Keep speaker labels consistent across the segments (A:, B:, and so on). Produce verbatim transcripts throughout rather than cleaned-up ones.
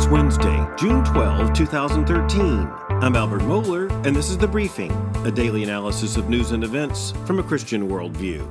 A: Wednesday, June twelfth, twenty thirteen. I'm Albert Mohler, and this is The Briefing, a daily analysis of news and events from a Christian worldview.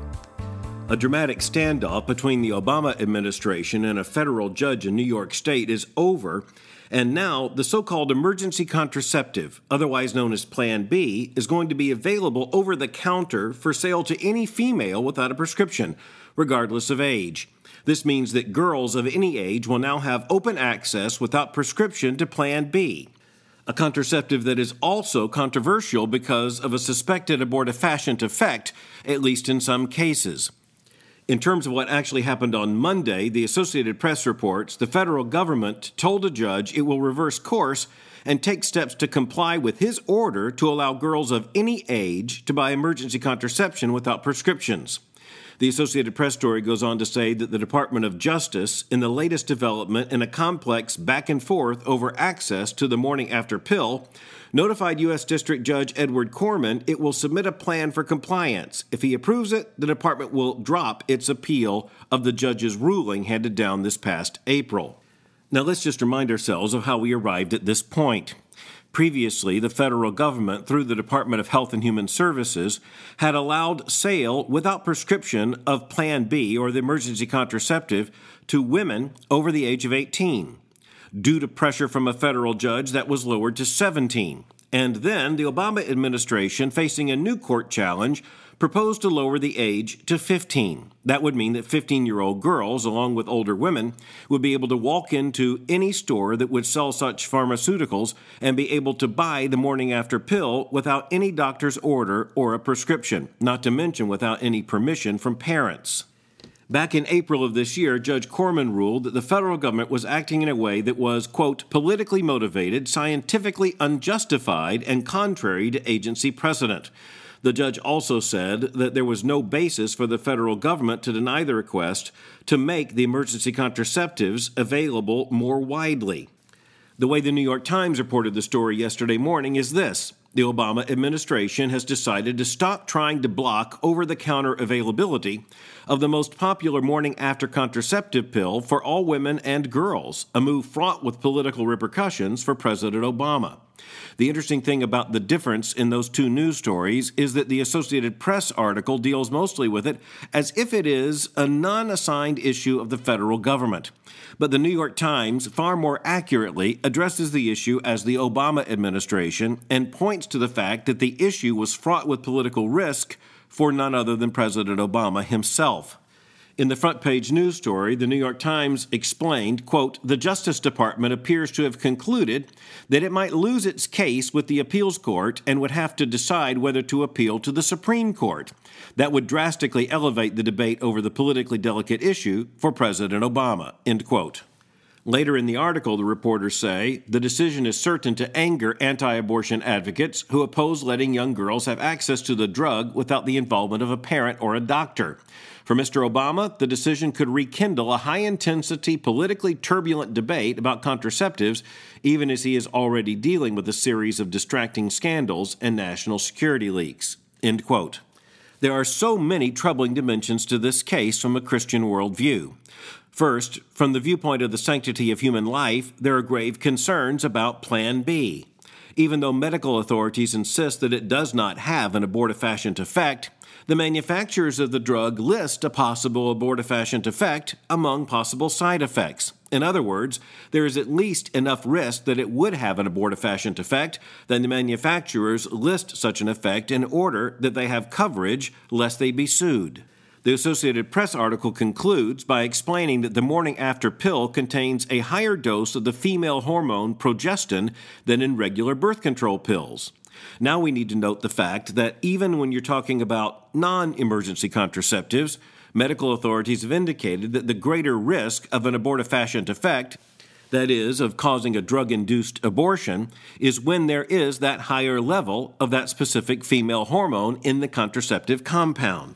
A: A dramatic standoff between the Obama administration and a federal judge in New York State is over, and now the so-called emergency contraceptive, otherwise known as Plan B, is going to be available over the counter for sale to any female without a prescription, regardless of age. This means that girls of any age will now have open access without prescription to Plan B, a contraceptive that is also controversial because of a suspected abortifacient effect, at least in some cases. In terms of what actually happened on Monday, the Associated Press reports the federal government told a judge it will reverse course and take steps to comply with his order to allow girls of any age to buy emergency contraception without prescriptions. The Associated Press story goes on to say that the Department of Justice, in the latest development in a complex back and forth over access to the morning after pill, notified U S District Judge Edward Corman it will submit a plan for compliance. If he approves it, the department will drop its appeal of the judge's ruling handed down this past April. Now let's just remind ourselves of how we arrived at this point. Previously, the federal government, through the Department of Health and Human Services, had allowed sale without prescription of Plan B, or the emergency contraceptive, to women over the age of eighteen. Due to pressure from a federal judge, that was lowered to seventeen. And then the Obama administration, facing a new court challenge, proposed to lower the age to fifteen. That would mean that fifteen-year-old girls, along with older women, would be able to walk into any store that would sell such pharmaceuticals and be able to buy the morning after pill without any doctor's order or a prescription, not to mention without any permission from parents. Back in April of this year, Judge Corman ruled that the federal government was acting in a way that was, quote, politically motivated, scientifically unjustified, and contrary to agency precedent. The judge also said that there was no basis for the federal government to deny the request to make the emergency contraceptives available more widely. The way the New York Times reported the story yesterday morning is this. The Obama administration has decided to stop trying to block over-the-counter availability of the most popular morning-after contraceptive pill for all women and girls, a move fraught with political repercussions for President Obama. The interesting thing about the difference in those two news stories is that the Associated Press article deals mostly with it as if it is a non-assigned issue of the federal government. But the New York Times far more accurately addresses the issue as the Obama administration and points to the fact that the issue was fraught with political risk for none other than President Obama himself. In the front page news story, the New York Times explained, quote, the Justice Department appears to have concluded that it might lose its case with the appeals court and would have to decide whether to appeal to the Supreme Court. That would drastically elevate the debate over the politically delicate issue for President Obama, end quote. Later in the article, the reporters say, the decision is certain to anger anti-abortion advocates who oppose letting young girls have access to the drug without the involvement of a parent or a doctor. For Mister Obama, the decision could rekindle a high-intensity, politically turbulent debate about contraceptives, even as he is already dealing with a series of distracting scandals and national security leaks. End quote. There are so many troubling dimensions to this case from a Christian worldview. First, from the viewpoint of the sanctity of human life, there are grave concerns about Plan B. Even though medical authorities insist that it does not have an abortifacient effect, the manufacturers of the drug list a possible abortifacient effect among possible side effects. In other words, there is at least enough risk that it would have an abortifacient effect that the manufacturers list such an effect in order that they have coverage lest they be sued. The Associated Press article concludes by explaining that the morning after pill contains a higher dose of the female hormone progestin than in regular birth control pills. Now we need to note the fact that even when you're talking about non-emergency contraceptives, medical authorities have indicated that the greater risk of an abortifacient effect, that is, of causing a drug-induced abortion, is when there is that higher level of that specific female hormone in the contraceptive compound.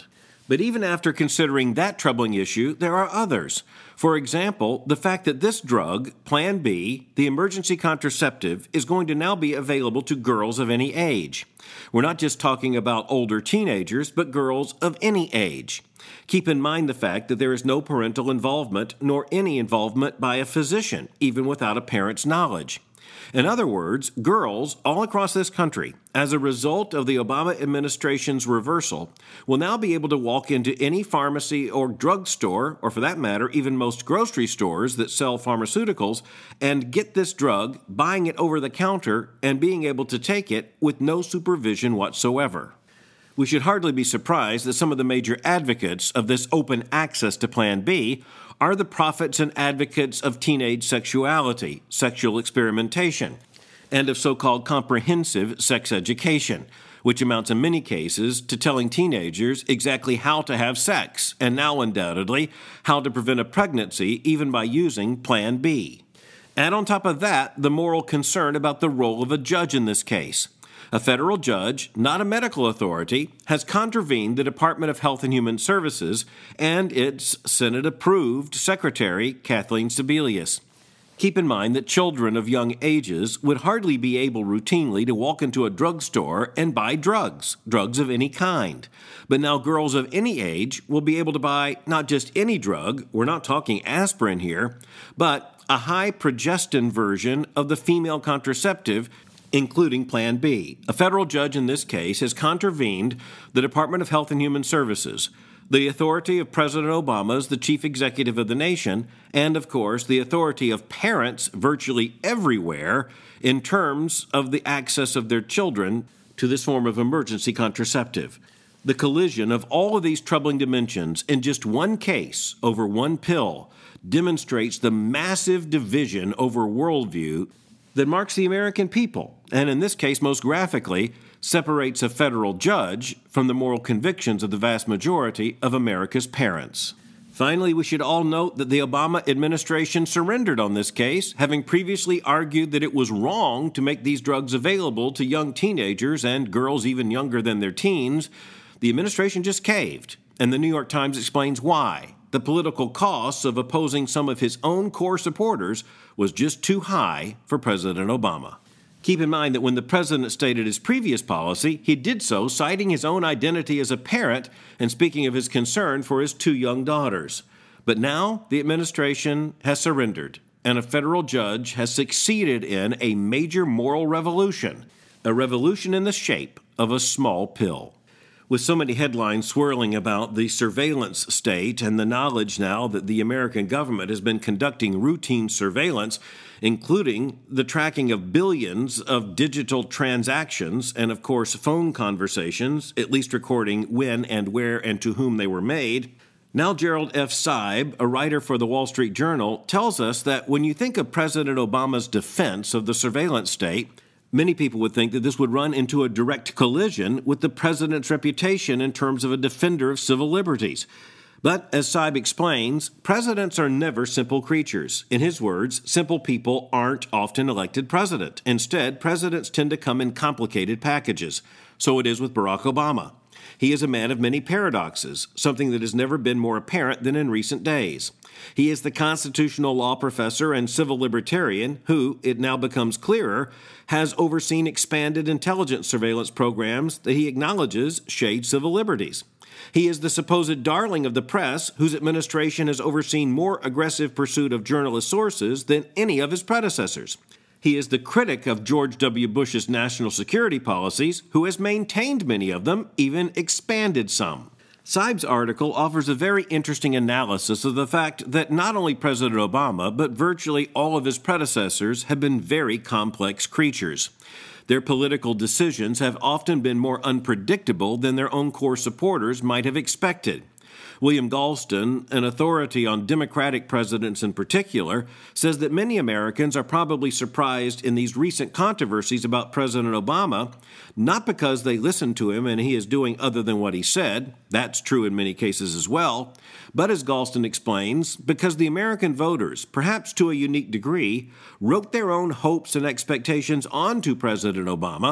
A: But even after considering that troubling issue, there are others. For example, the fact that this drug, Plan B, the emergency contraceptive, is going to now be available to girls of any age. We're not just talking about older teenagers, but girls of any age. Keep in mind the fact that there is no parental involvement nor any involvement by a physician, even without a parent's knowledge. In other words, girls all across this country, as a result of the Obama administration's reversal, will now be able to walk into any pharmacy or drugstore, or for that matter, even most grocery stores that sell pharmaceuticals, and get this drug, buying it over the counter, and being able to take it with no supervision whatsoever. We should hardly be surprised that some of the major advocates of this open access to Plan B are the prophets and advocates of teenage sexuality, sexual experimentation, and of so-called comprehensive sex education, which amounts in many cases to telling teenagers exactly how to have sex, and now undoubtedly how to prevent a pregnancy even by using Plan B. Add on top of that the moral concern about the role of a judge in this case. A federal judge, not a medical authority, has contravened the Department of Health and Human Services and its Senate-approved Secretary, Kathleen Sebelius. Keep in mind that children of young ages would hardly be able routinely to walk into a drugstore and buy drugs, drugs of any kind. But now girls of any age will be able to buy not just any drug, we're not talking aspirin here, but a high progestin version of the female contraceptive, including Plan B. A federal judge in this case has contravened the Department of Health and Human Services, the authority of President Obama as the chief executive of the nation, and, of course, the authority of parents virtually everywhere in terms of the access of their children to this form of emergency contraceptive. The collision of all of these troubling dimensions in just one case over one pill demonstrates the massive division over worldview that marks the American people, and in this case, most graphically, separates a federal judge from the moral convictions of the vast majority of America's parents. Finally, we should all note that the Obama administration surrendered on this case, having previously argued that it was wrong to make these drugs available to young teenagers and girls even younger than their teens. The administration just caved, and the New York Times explains why. The political costs of opposing some of his own core supporters was just too high for President Obama. Keep in mind that when the president stated his previous policy, he did so citing his own identity as a parent and speaking of his concern for his two young daughters. But now the administration has surrendered, and a federal judge has succeeded in a major moral revolution, a revolution in the shape of a small pill. With so many headlines swirling about the surveillance state and the knowledge now that the American government has been conducting routine surveillance, including the tracking of billions of digital transactions and, of course, phone conversations, at least recording when and where and to whom they were made, now Gerald F. Seib, a writer for the Wall Street Journal, tells us that when you think of President Obama's defense of the surveillance state, many people would think that this would run into a direct collision with the president's reputation in terms of a defender of civil liberties. But, as Seib explains, presidents are never simple creatures. In his words, simple people aren't often elected president. Instead, presidents tend to come in complicated packages. So it is with Barack Obama. He is a man of many paradoxes, something that has never been more apparent than in recent days. He is the constitutional law professor and civil libertarian who, it now becomes clearer, has overseen expanded intelligence surveillance programs that he acknowledges shade civil liberties. He is the supposed darling of the press whose administration has overseen more aggressive pursuit of journalist sources than any of his predecessors. He is the critic of George W. Bush's national security policies, who has maintained many of them, even expanded some. Seib's article offers a very interesting analysis of the fact that not only President Obama, but virtually all of his predecessors have been very complex creatures. Their political decisions have often been more unpredictable than their own core supporters might have expected. William Galston, an authority on Democratic presidents in particular, says that many Americans are probably surprised in these recent controversies about President Obama, not because they listen to him and he is doing other than what he said, that's true in many cases as well, but as Galston explains, because the American voters, perhaps to a unique degree, wrote their own hopes and expectations onto President Obama,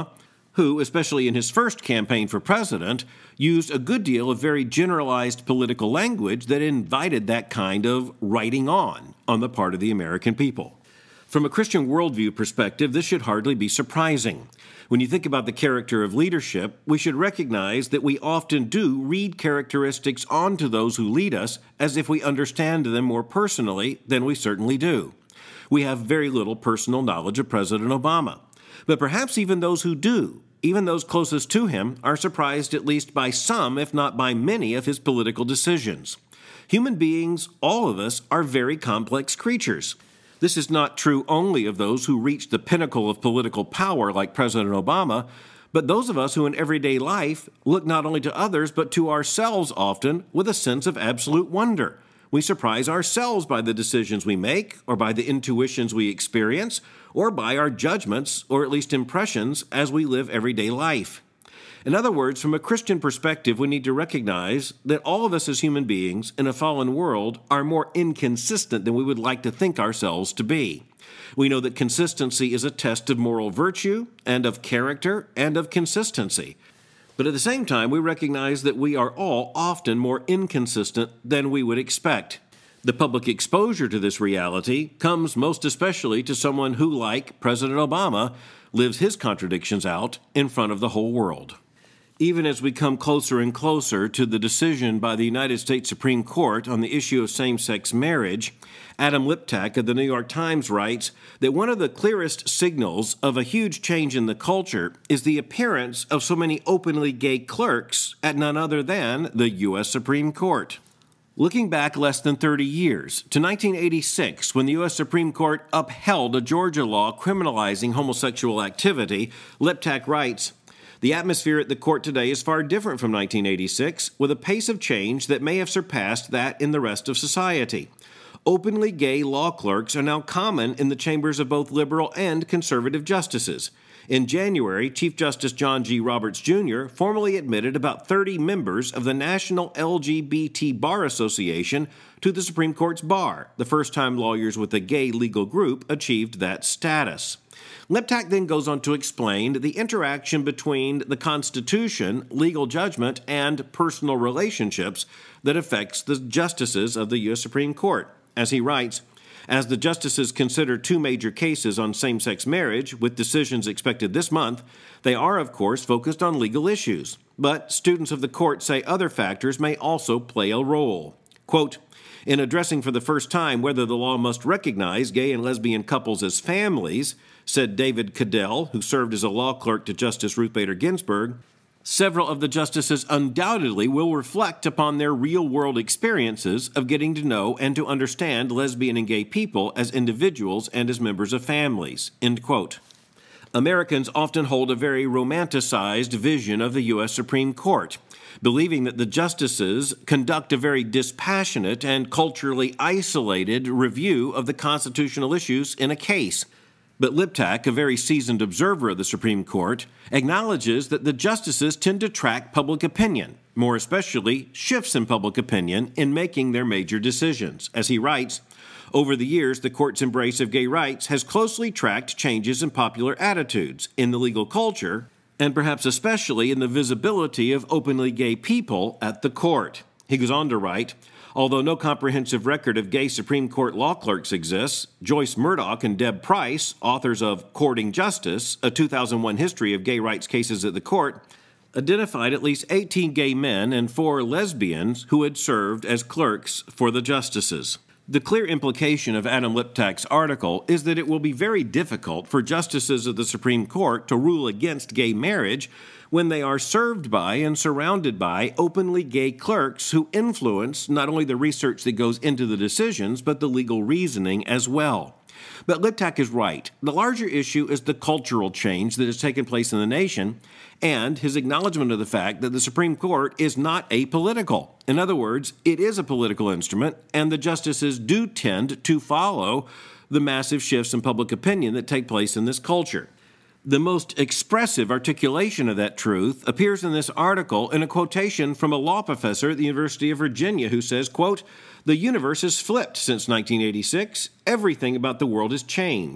A: who, especially in his first campaign for president, used a good deal of very generalized political language that invited that kind of writing on on the part of the American people. From a Christian worldview perspective, this should hardly be surprising. When you think about the character of leadership, we should recognize that we often do read characteristics onto those who lead us as if we understand them more personally than we certainly do. We have very little personal knowledge of President Obama. But perhaps even those who do, even those closest to him, are surprised at least by some, if not by many, of his political decisions. Human beings, all of us, are very complex creatures. This is not true only of those who reach the pinnacle of political power like President Obama, but those of us who in everyday life look not only to others but to ourselves often with a sense of absolute wonder. We surprise ourselves by the decisions we make, or by the intuitions we experience, or by our judgments, or at least impressions, as we live everyday life. In other words, from a Christian perspective, we need to recognize that all of us as human beings in a fallen world are more inconsistent than we would like to think ourselves to be. We know that consistency is a test of moral virtue, and of character, and of consistency. But at the same time, we recognize that we are all often more inconsistent than we would expect. The public exposure to this reality comes most especially to someone who, like President Obama, lives his contradictions out in front of the whole world. Even as we come closer and closer to the decision by the United States Supreme Court on the issue of same-sex marriage, Adam Liptak of the New York Times writes that one of the clearest signals of a huge change in the culture is the appearance of so many openly gay clerks at none other than the U S Supreme Court. Looking back less than thirty years, to nineteen eighty-six, when the U S Supreme Court upheld a Georgia law criminalizing homosexual activity, Liptak writes, "The atmosphere at the court today is far different from nineteen eighty-six, with a pace of change that may have surpassed that in the rest of society. Openly gay law clerks are now common in the chambers of both liberal and conservative justices. In January, Chief Justice John G. Roberts, Junior formally admitted about thirty members of the National L G B T Bar Association to the Supreme Court's bar, the first time lawyers with a gay legal group achieved that status." Liptak then goes on to explain the interaction between the Constitution, legal judgment, and personal relationships that affects the justices of the U S Supreme Court. As he writes, "As the justices consider two major cases on same-sex marriage, with decisions expected this month, they are, of course, focused on legal issues. But students of the court say other factors may also play a role." Quote, "In addressing for the first time whether the law must recognize gay and lesbian couples as families," said David Cadell, who served as a law clerk to Justice Ruth Bader Ginsburg, "several of the justices undoubtedly will reflect upon their real-world experiences of getting to know and to understand lesbian and gay people as individuals and as members of families." End quote. Americans often hold a very romanticized vision of the U S Supreme Court, believing that the justices conduct a very dispassionate and culturally isolated review of the constitutional issues in a case. But Liptak, a very seasoned observer of the Supreme Court, acknowledges that the justices tend to track public opinion, more especially shifts in public opinion, in making their major decisions. As he writes, "Over the years, the court's embrace of gay rights has closely tracked changes in popular attitudes, in the legal culture, and perhaps especially in the visibility of openly gay people at the court." He goes on to write, "Although no comprehensive record of gay Supreme Court law clerks exists, Joyce Murdoch and Deb Price, authors of Courting Justice, a two thousand one history of gay rights cases at the court, identified at least eighteen gay men and four lesbians who had served as clerks for the justices." The clear implication of Adam Liptak's article is that it will be very difficult for justices of the Supreme Court to rule against gay marriage when they are served by and surrounded by openly gay clerks who influence not only the research that goes into the decisions, but the legal reasoning as well. But Liptak is right. The larger issue is the cultural change that has taken place in the nation, and his acknowledgement of the fact that the Supreme Court is not apolitical. In other words, it is a political instrument, and the justices do tend to follow the massive shifts in public opinion that take place in this culture. The most expressive articulation of that truth appears in this article in a quotation from a law professor at the University of Virginia who says, quote, "The universe has flipped since nineteen eighty-six. Everything about the world has changed.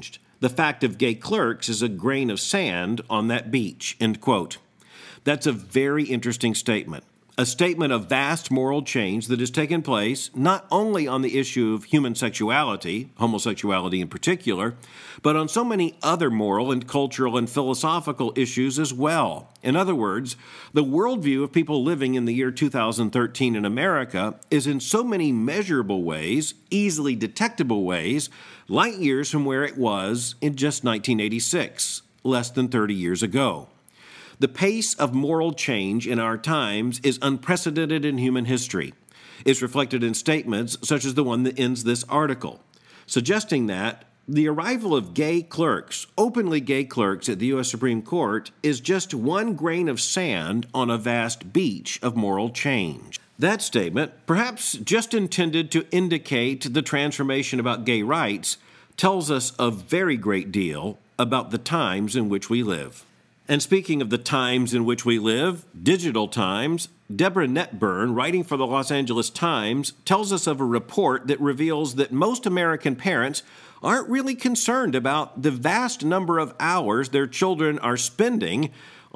A: The fact of gay clerks is a grain of sand on that beach, end quote. That's a very interesting statement. A statement of vast moral change that has taken place not only on the issue of human sexuality, homosexuality in particular, but on so many other moral and cultural and philosophical issues as well. In other words, the worldview of people living in the year two thousand thirteen in America is in so many measurable ways, easily detectable ways, light years from where it was in just nineteen eighty-six, less than thirty years ago. The pace of moral change in our times is unprecedented in human history. It's reflected in statements such as the one that ends this article, suggesting that the arrival of gay clerks, openly gay clerks at the U S Supreme Court, is just one grain of sand on a vast beach of moral change. That statement, perhaps just intended to indicate the transformation about gay rights, tells us a very great deal about the times in which we live. And speaking of the times in which we live, digital times, Deborah Netburn, writing for the Los Angeles Times, tells us of a report that reveals that most American parents aren't really concerned about the vast number of hours their children are spending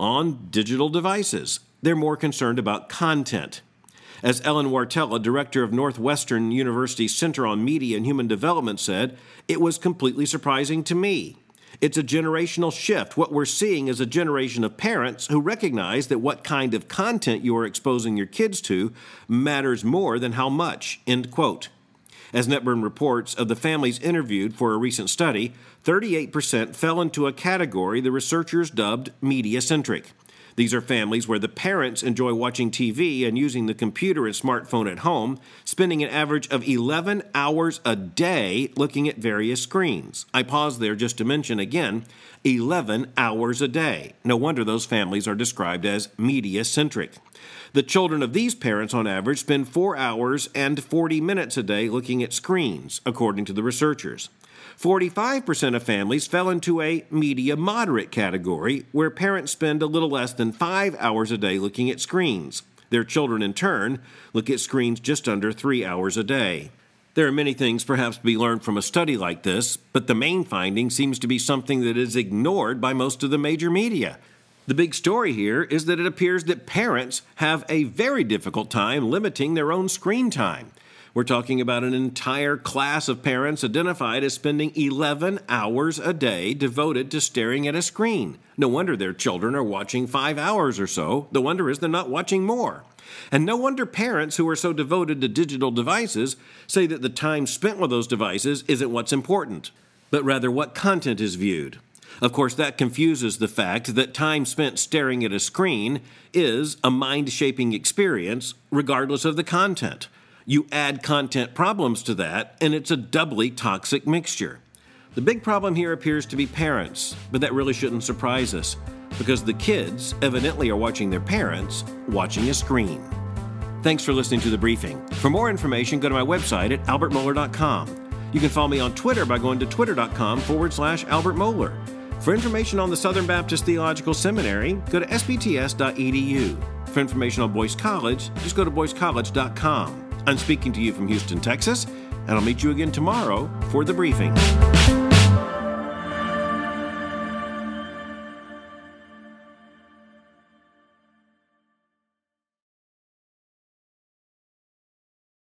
A: on digital devices. They're more concerned about content. As Ellen Wartella, director of Northwestern University's Center on Media and Human Development, said, "It was completely surprising to me. It's a generational shift. What we're seeing is a generation of parents who recognize that what kind of content you are exposing your kids to matters more than how much," end quote. As Netburn reports, of the families interviewed for a recent study, thirty-eight percent fell into a category the researchers dubbed media-centric. These are families where the parents enjoy watching T V and using the computer and smartphone at home, spending an average of eleven hours a day looking at various screens. I pause there just to mention again, eleven hours a day. No wonder those families are described as media-centric. The children of these parents, on average, spend four hours and forty minutes a day looking at screens, according to the researchers. forty-five percent of families fell into a media-moderate category, where parents spend a little less than five hours a day looking at screens. Their children, in turn, look at screens just under three hours a day. There are many things perhaps to be learned from a study like this, but the main finding seems to be something that is ignored by most of the major media. The big story here is that it appears that parents have a very difficult time limiting their own screen time. We're talking about an entire class of parents identified as spending eleven hours a day devoted to staring at a screen. No wonder their children are watching five hours or so. The wonder is they're not watching more. And no wonder parents who are so devoted to digital devices say that the time spent with those devices isn't what's important, but rather what content is viewed. Of course, that confuses the fact that time spent staring at a screen is a mind-shaping experience, regardless of the content. You add content problems to that, and it's a doubly toxic mixture. The big problem here appears to be parents, but that really shouldn't surprise us, because the kids evidently are watching their parents watching a screen. Thanks for listening to The Briefing. For more information, go to my website at albert mohler dot com. You can follow me on Twitter by going to twitter.com forward slash Albert Mohler. For information on the Southern Baptist Theological Seminary, go to s b t s dot e d u. For information on Boyce College, just go to boyce college dot com. I'm speaking to you from Houston, Texas, and I'll meet you again tomorrow for The Briefing.